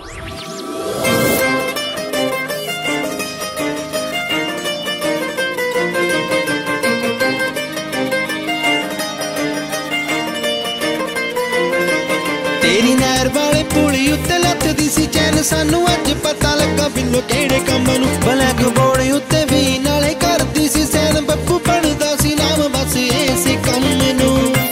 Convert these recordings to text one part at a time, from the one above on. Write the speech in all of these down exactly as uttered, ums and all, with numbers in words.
तेरी नहर वाले पुली उत्ते लथदी सी चैन सानू अज पता लगा बिल्लो केड़े कम नू ब्लैक बोर्ड उत्ते भी नाले करदी सी सैन बब्बू बनदा सी नाम बस इस कम नू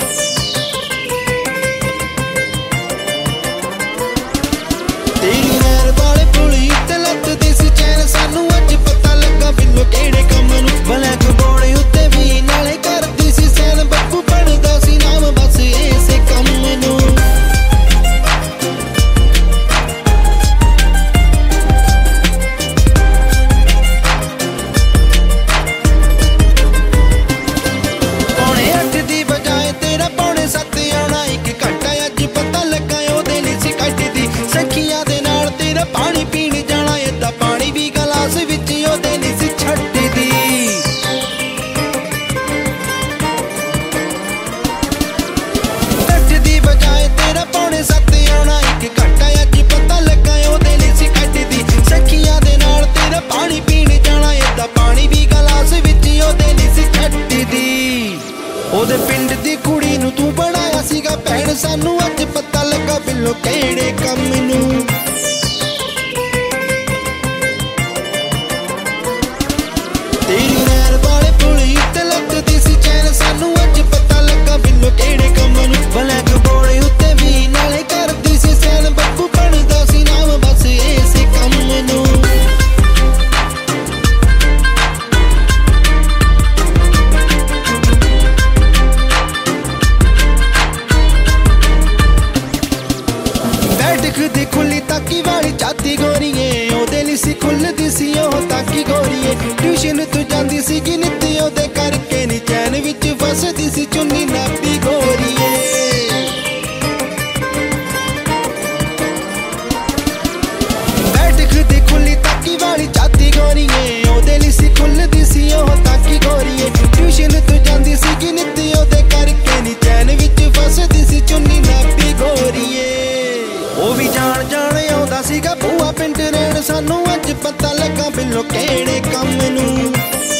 तेरी नहर वाले पुली उत्ते लथदी सी चैन सानू अज पता लगा बिल्लो केड़े कम नू ब्लैक बोर्ड उत्ते भी नाले करदी सी सैन बब्बू बनदा सी नाम बस इस कम नू पानी पीन जाना इदा पानी भी गलास विच ओदे नहीं सी छड्डदी अठ दी बजाए तेरा पौने सत्त आना एक घंटा अज पता लगा ओदे नहीं सी कड्डदी सखियां दे नाल तेरा पानी पीन जाना इदा पानी भी गलास विच ओदे नहीं सी छड्डदी ओदे पिंड दी कुड़ी नू तू बनाया सीगा भैण सानू अज पता लगा बिल्लो केड़े कम नू तेरी नहर वाले पुली उत्ते लथदी सी चैन सानू अज पता लगा बिल्लो केड़े कम नू ब्लैक बोर्ड उत्ते भी नाले करदी सी सैन बब्बू बनदा सी नाम बस इस कम नू बैठक दी खुली ताकी वाली चाती गोरीए ओदे लई सी खुलदी सी ओह ताकी गोरीए ट्यूशन तू जांदी सी कि नित ओदे करके नी चैन विच फसदी सी चुन्नी नापी गोरीए बैठक दी खुली ताकी वाली चाती गोरीए ओदे लई सी खुलदी सी ओह ताकी गोरीए ट्यूशन तू जांदी सी कि नित ओदे करके नी चैन विच फसदी सी चुन्नी नापी गोरीए ਉਹ ਵੀ ਜਾਣ ਜਾਣ ਆਉਂਦਾ ਸੀਗਾ ਭੂਆ ਪਿੰਡ ਰਹਿਣ ਸਾਨੂੰ ਅੱਜ ਪਤਾ ਲੱਗਾ ਬਿੱਲੋ ਕਿਹੜੇ ਕੰਮ ਨੂੰ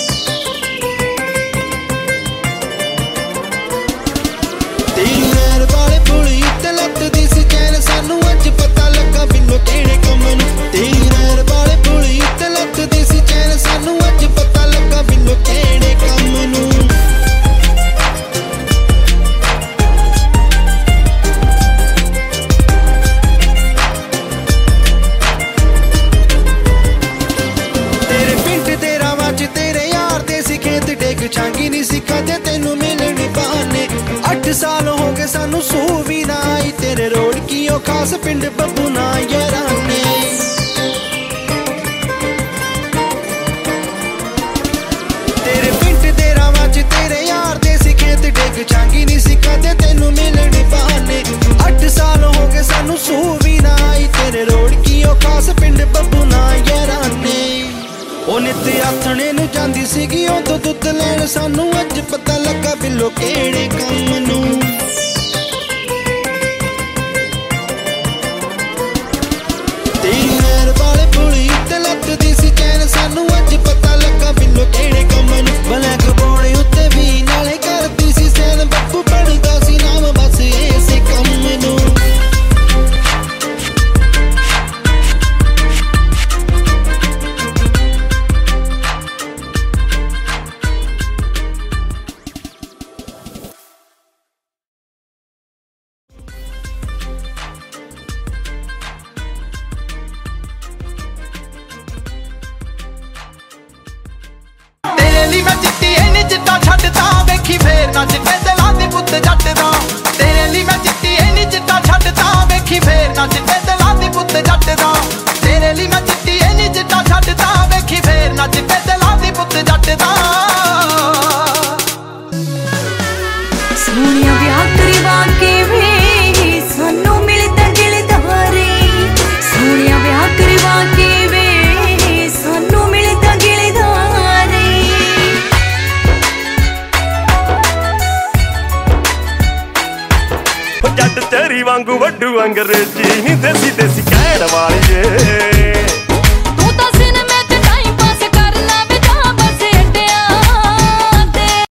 ਤੇਰੀ ਨਹਿਰ ਵਾਲੇ ਪੁਲੀ ਉੱਤੇ ਲੱਥਦੀ ਸੀ ਚੈਨ ਸਾਨੂੰ ਅੱਜ ਪਤਾ ਲੱਗਾ ਬਿੱਲੋ ਕਿਹੜੇ ਕੰਮ ਨੂੰ ਤੇਰੀ ਨਹਿਰ ਵਾਲੇ ਪੁਲੀ ਉੱਤੇ ਲੱਥਦੀ ਸੀ ਚੈਨ ਸਾਨੂੰ ਅੱਜ ਪਤਾ ਲੱਗਾ ਬਿੱਲੋ ਕਿਹੜੇ ਕੰਮ ਨੂੰ छांगी नहीं सिखा जे तेनू मिलने बहाने अठ साल हो गए सानू सू भी ना आई तेरे रोड की ओ खास पिंड बब्बू ना याराने तेरे पिंड दे रावां च तेरे यार दे सी खेत डेग छांगी नहीं सिखा जे तेनू मिलने बहाने अठ साल हो गए सानू सू भी ना आई तेरे रोड की ओ खास पिंड बब्बू ना याराने ਉਹ ਨਿੱਤ ਆਥਣੇ ਨੂੰ ਜਾਂਦੀ ਸੀਗੀ ਉਦੋਂ ਦੁੱਧ ਲੈਣ ਸਾਨੂੰ ਅੱਜ ਪਤਾ ਲੱਗਾ ਬਿੱਲੋ ਕਿਹੜੇ ਕੰਮ ਨੂੰ ਤੇਰੀ ਨਹਿਰ ਵਾਲੇ ਪੁਲੀ ਉੱਤੇ ਲੱਥਦੀ ਸੀ ਚੈਨ ਸਾਨੂੰ ਅੱਜ ਪਤਾ ਲੱਗਾ ਬਿੱਲੋ ਕਿਹੜੇ ਕੰਮ ਨੂੰ ਬਲੈਕ ਬੋਰਡ ਉੱਤੇ ਵੀ ਨਾਲੇ ਕਰਦੀ ਸੀ ਸੈਨ ਬੱਬੂ ਬਣਦਾ ਸੀ ਨਾਮ ਬਸ ਇਸੇ ਕੰਮ ਨੂੰ मैं चिट्टी इन्नी चिट्टा छड्डदा वेखी फेर ना चिट्टे दिलां दी पुत्त जट दा तेरे लिए मैं चिट्टी इन्नी चिट्टा छड्डदा वेखी फेर ना चिट्टे दिलां दी पुत्त जट दा तेरे लिए मैं चिट्टी इन्नी चिट्टा छड्डदा वेखी फेर ना चिट्टे दिलां दी पुत्त जट दा सोनिया ब्याह करवा के वे सानू मिलदा गिलदारे सोनिया ब्याह करवा के वे सानू मिलदा गिलदारे जट तेरी वांगू वड्डू अंग्रेजी नी देसी